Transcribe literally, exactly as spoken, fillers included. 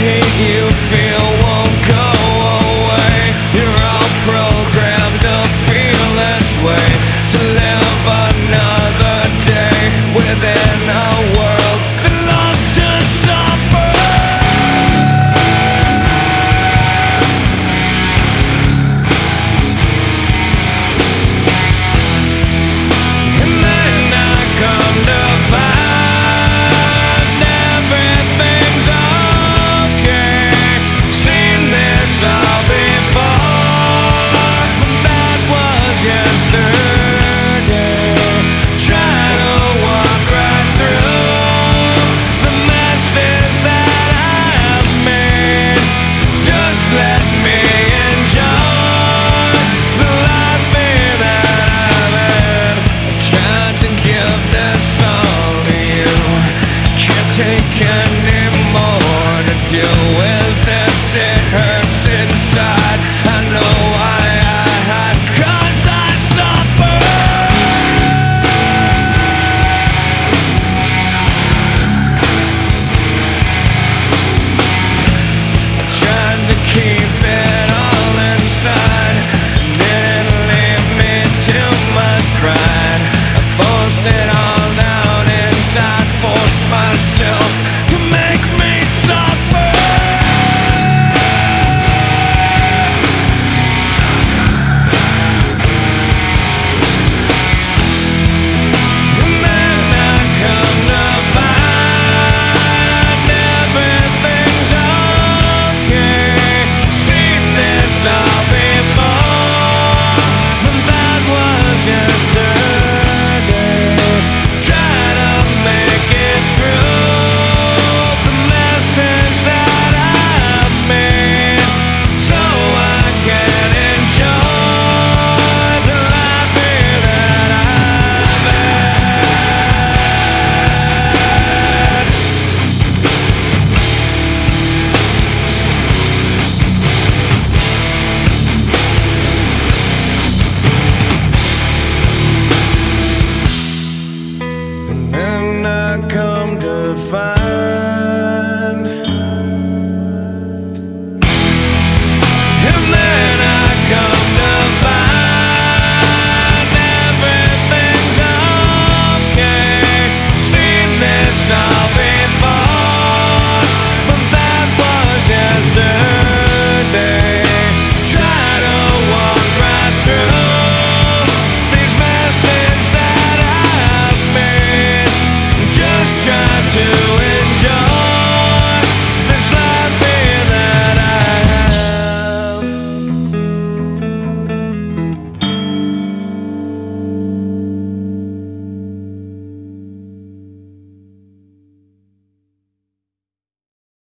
hate you feel won't go away. You're all programmed to feel this way, to live another day within a world that loves to suffer. And then I come to find everything's okay. Seen this all before, but that was yesterday. Try to walk right through the messes that I've made. Just let me enjoy the life that I've had. I tried to give this all to you. Can't take any more to do